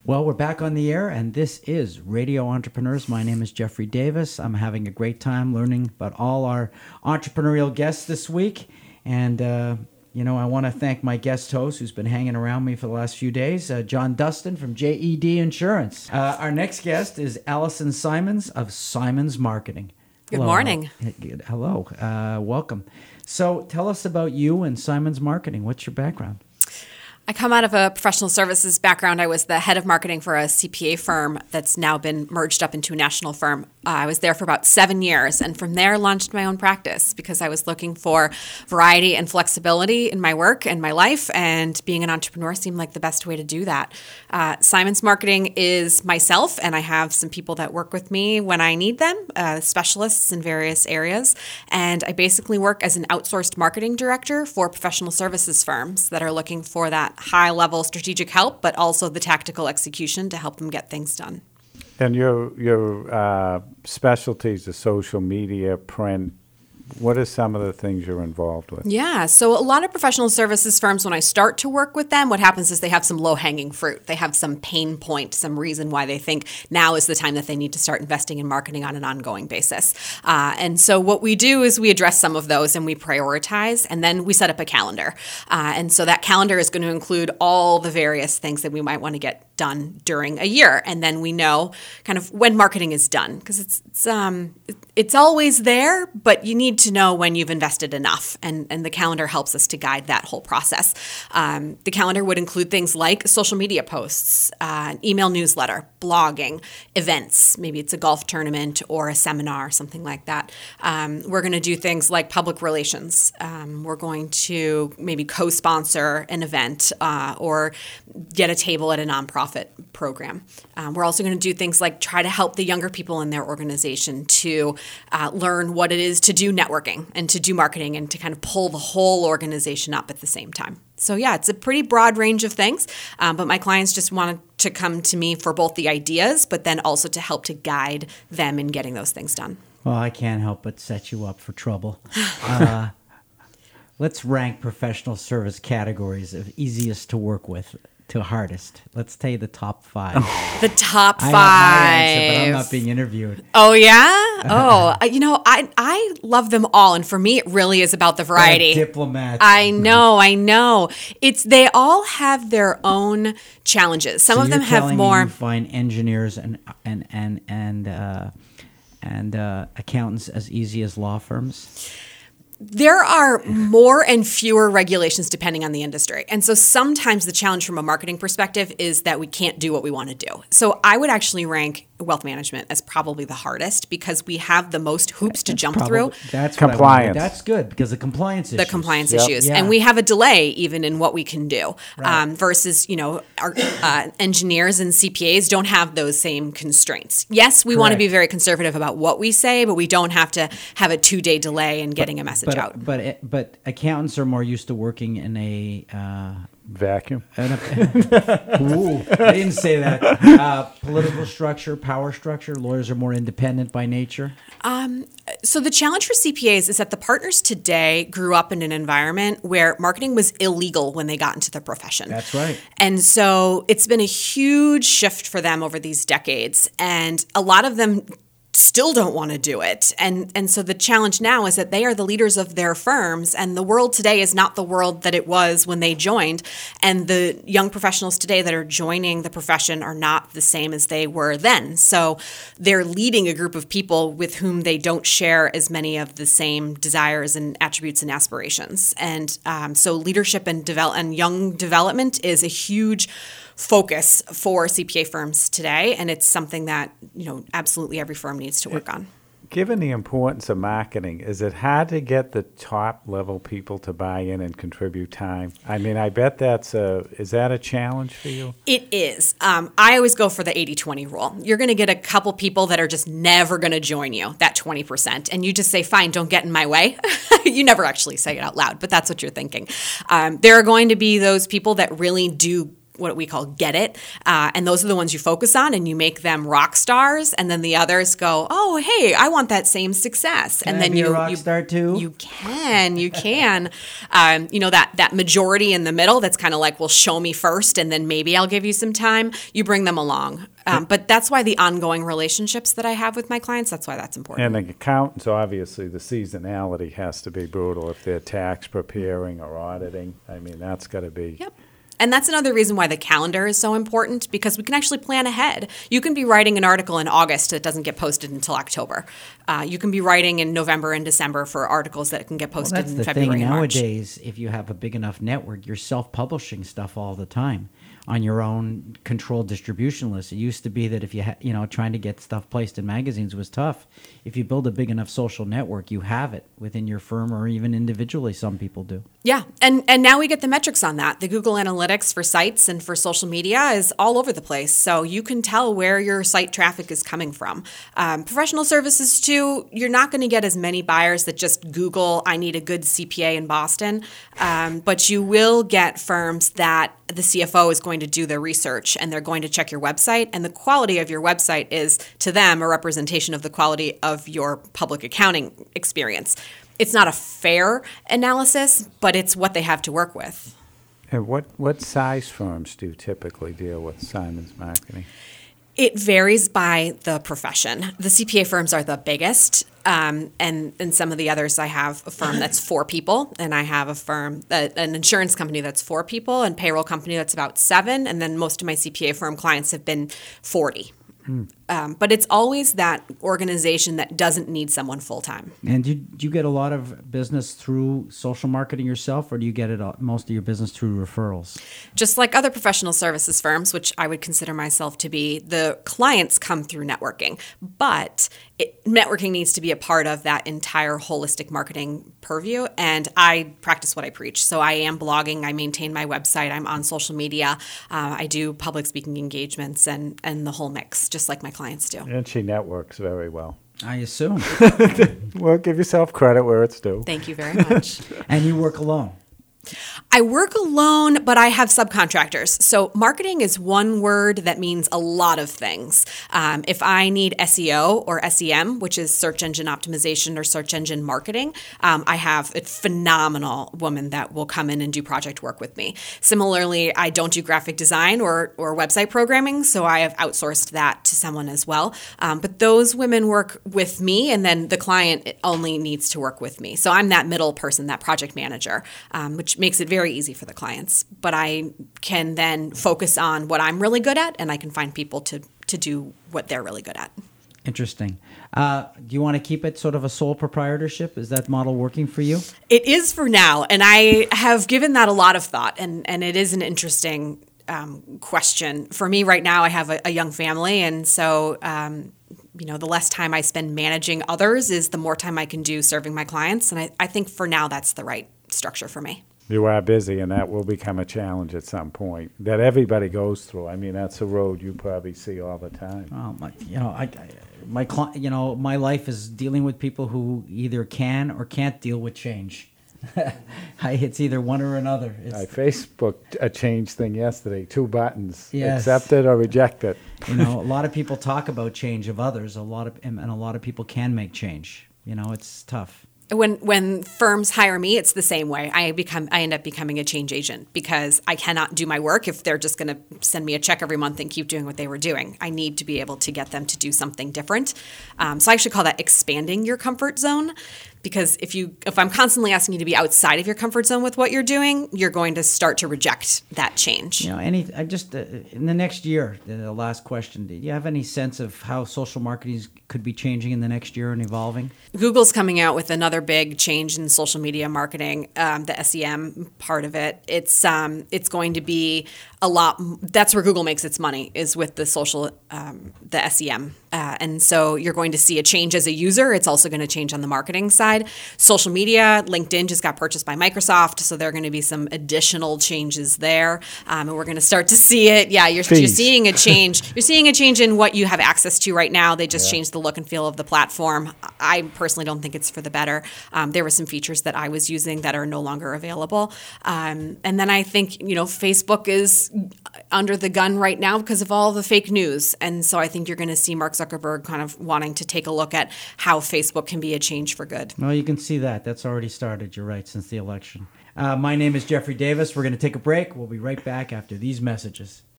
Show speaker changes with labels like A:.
A: Well, we're back on the air, and this is Radio Entrepreneurs. My name is Jeffrey Davis. I'm having a great time learning about all our entrepreneurial guests this week. And, I want to thank my guest host who's been hanging around me for the last few days, John Dustin from JED Insurance. Our next guest is Allison Simons of Simons Marketing.
B: Good morning.
A: Hello. Welcome. So tell us about you and Simons Marketing. What's your background?
B: I come out of a professional services background. I was the head of marketing for a CPA firm that's now been merged up into a national firm. I was there for about 7 years, and from there launched my own practice because I was looking for variety and flexibility in my work and my life, and being an entrepreneur seemed like the best way to do that. Simons Marketing is myself, and I have some people that work with me when I need them, specialists in various areas, and I basically work as an outsourced marketing director for professional services firms that are looking for that high-level strategic help, but also the tactical execution to help them get things done.
C: And your specialties are social media, print. What are some of the things you're involved with?
B: Yeah, so a lot of professional services firms, when I start to work with them, what happens is they have some low-hanging fruit. They have some pain point, some reason why they think now is the time that they need to start investing in marketing on an ongoing basis. And so what we do is we address some of those and we prioritize, and then we set up a calendar. And so that calendar is going to include all the various things that we might want to get done during a year. And then we know kind of when marketing is done, because it's always there, but you need to know when you've invested enough, and the calendar helps us to guide that whole process. The calendar would include things like social media posts, email newsletter, blogging, events. Maybe it's a golf tournament or a seminar, something like that. We're going to do things like public relations. We're going to maybe co-sponsor an event or get a table at a nonprofit program. We're also going to do things like try to help the younger people in their organization to learn what it is to do networking and to do marketing and to kind of pull the whole organization up at the same time. So yeah, it's a pretty broad range of things, but my clients just wanted to come to me for both the ideas, but then also to help to guide them in getting those things done.
A: Well, I can't help but set you up for trouble. Let's rank professional service categories of easiest to work with to hardest. Let's tell you the top 5.
B: The top 5.
A: I have my answer, but I'm not being interviewed.
B: Oh, yeah? Oh, I love them all. And for me, it really is about the variety.
A: Diplomats.
B: I know. They all have their own challenges. Some of them have more.
A: You find engineers and accountants as easy as law firms?
B: There are more and fewer regulations depending on the industry. And so sometimes the challenge from a marketing perspective is that we can't do what we want to do. So I would actually rank wealth management as probably the hardest because we have the most hoops to jump through.
A: That's
C: compliance.
A: That's good because the compliance issues.
B: The compliance issues. Yeah. And we have a delay even in what we can do versus, our engineers and CPAs don't have those same constraints. Yes, we want to be very conservative about what we say, but we don't have to have a 2-day delay in getting a message out.
A: But accountants are more used to working in a
C: vacuum.
A: Ooh, I didn't say that. Political structure, power structure. Lawyers are more independent by nature.
B: So the challenge for CPAs is that the partners today grew up in an environment where marketing was illegal when they got into the profession.
A: That's right.
B: And so it's been a huge shift for them over these decades. And a lot of them still don't want to do it. And so the challenge now is that they are the leaders of their firms, and the world today is not the world that it was when they joined. And the young professionals today that are joining the profession are not the same as they were then. So they're leading a group of people with whom they don't share as many of the same desires and attributes and aspirations. And so leadership and young development is a huge focus for CPA firms today, and it's something that absolutely every firm needs to work on.
C: Given the importance of marketing, is it hard to get the top level people to buy in and contribute time? I mean, I bet is that a challenge for you?
B: It is. I always go for the 80-20 rule. You're going to get a couple people that are just never going to join you, that 20%, and you just say, fine, don't get in my way. You never actually say it out loud, but that's what you're thinking. There are going to be those people that really do what we call get it. And those are the ones you focus on and you make them rock stars. And then the others go, oh, hey, I want that same success.
A: Can
B: and
A: I
B: then
A: be
B: you
A: a rock star too?
B: You can. That majority in the middle that's kind of like, well, show me first and then maybe I'll give you some time. You bring them along. But that's why the ongoing relationships that I have with my clients, that's why that's important.
C: And the accountants, obviously, the seasonality has to be brutal if they're tax preparing or auditing. I mean, that's got to be.
B: Yep. And that's another reason why the calendar is so important, because we can actually plan ahead. You can be writing an article in August that doesn't get posted until October. You can be writing in November and December for articles that can get posted in February and March.
A: Nowadays, if you have a big enough network, you're self-publishing stuff all the time on your own controlled distribution list. It used to be that if you trying to get stuff placed in magazines was tough. If you build a big enough social network, you have it within your firm or even individually. Some people do.
B: Yeah, and now we get the metrics on that. The Google Analytics for sites and for social media is all over the place, so you can tell where your site traffic is coming from. Professional services too, you're not going to get as many buyers that just Google, I need a good CPA in Boston, but you will get firms that the CFO is going to do their research and they're going to check your website, and the quality of your website is, to them, a representation of the quality of your public accounting experience. It's not a fair analysis, but it's what they have to work with.
C: And what size firms do you typically deal with, Simons Marketing?
B: It varies by the profession. The CPA firms are the biggest, and some of the others, I have a firm that's 4 people, and I have a firm, an insurance company that's 4 people, and payroll company that's about 7, and then most of my CPA firm clients have been 40. But it's always that organization that doesn't need someone full-time.
A: And do you get a lot of business through social marketing yourself, or do you get most of your business through referrals?
B: Just like other professional services firms, which I would consider myself to be, the clients come through networking. But networking needs to be a part of that entire holistic marketing purview, and I practice what I preach. So I am blogging, I maintain my website, I'm on social media, I do public speaking engagements and the whole mix, just like my clients do.
C: And she networks very well.
A: I assume.
C: Well, give yourself credit where it's due.
B: Thank you very much.
A: And you work alone?
B: I work alone, but I have subcontractors. So marketing is one word that means a lot of things. If I need SEO or SEM, which is search engine optimization or search engine marketing, I have a phenomenal woman that will come in and do project work with me. Similarly, I don't do graphic design or website programming, so I have outsourced that to someone as well. But those women work with me, and then the client only needs to work with me. So I'm that middle person, that project manager, which makes it very easy for the clients. But I can then focus on what I'm really good at, and I can find people to do what they're really good at.
A: Interesting. Do you want to keep it sort of a sole proprietorship? Is that model working for you?
B: It is for now, and I have given that a lot of thought, and it is an interesting question. For me right now, I have a young family, and so the less time I spend managing others is the more time I can do serving my clients, and I think for now that's the right structure for me.
C: You are busy, and that will become a challenge at some point that everybody goes through. I mean, that's a road you probably see all the time.
A: My life is dealing with people who either can or can't deal with change. It's either one or another.
C: I Facebooked a change thing yesterday. 2 buttons:
A: yes.
C: Accept it or reject it.
A: A lot of people talk about change of others. A lot of people can make change. It's tough.
B: When firms hire me, it's the same way. I end up becoming a change agent because I cannot do my work if they're just going to send me a check every month and keep doing what they were doing. I need to be able to get them to do something different. So I actually call that expanding your comfort zone. Because if I'm constantly asking you to be outside of your comfort zone with what you're doing, you're going to start to reject that change.
A: In the next year, the last question, do you have any sense of how social marketing could be changing in the next year and evolving?
B: Google's coming out with another big change in social media marketing, the SEM part of it. It's going to be a lot. That's where Google makes its money, is with the social, the SEM. And so you're going to see a change as a user. It's also going to change on the marketing side. Social media, LinkedIn just got purchased by Microsoft, so there are going to be some additional changes there, and we're going to start to see it. Yeah, you're seeing a change. You're seeing a change in what you have access to right now. They just changed the look and feel of the platform. I personally don't think it's for the better. There were some features that I was using that are no longer available, and then I think Facebook is is under the gun right now because of all the fake news. And so I think you're going to see Mark Zuckerberg kind of wanting to take a look at how Facebook can be a change for good.
A: Well, you can see that. That's already started, you're right, since the election. My name is Jeffrey Davis. We're going to take a break. We'll be right back after these messages.